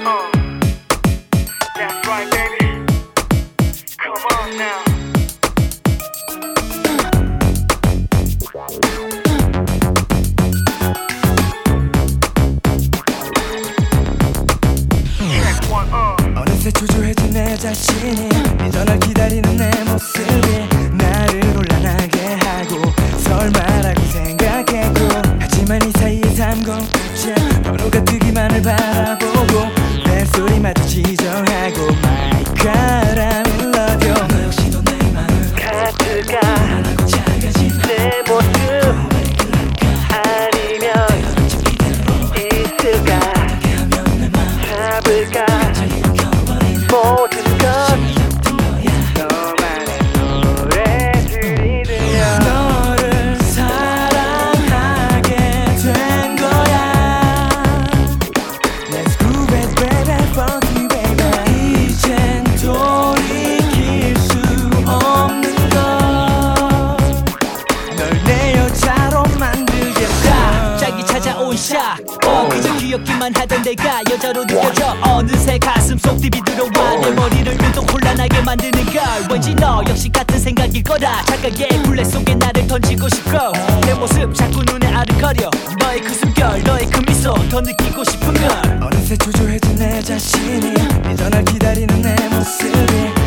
That's right, baby. Come on now. 어느새 초조해진 내 자신이 이제 널 기다리는 내 모습이 나를 곤란하게 하고 설마라고 생각했고 하지만 이 사이에 삼공째 번호가 뜨기만을 바라보고 벨소리마저 지정하고 마이카라 불러줘 너 역시도 내 맘을 카드가 불안하고 작아진 내 모습 아니면 있을까 잡을까 모든 것 너만의 노래들이 들려 너를 사랑하게 된 거야 Let's groove it baby funky baby 이젠 돌이킬 수 없는 걸널 내 여자로 만들겠다 갑자기 찾아온 샷 그저 귀엽기만 하던 내가 여자로 느껴져 어느새 가슴속 딥이 들어와 내 머리를 유독 혼란하게 만드는 걸 왠지 너 역시 같은 생각일 거라 착각의 굴레 속에 나를 던지고 싶고 내 모습 자꾸 눈에 아른거려 너의 그 숨결 너의 그 미소 더 느끼고 싶은 걸 어느새 초조해진 내 자신이 이제 널 기다리는 내 모습이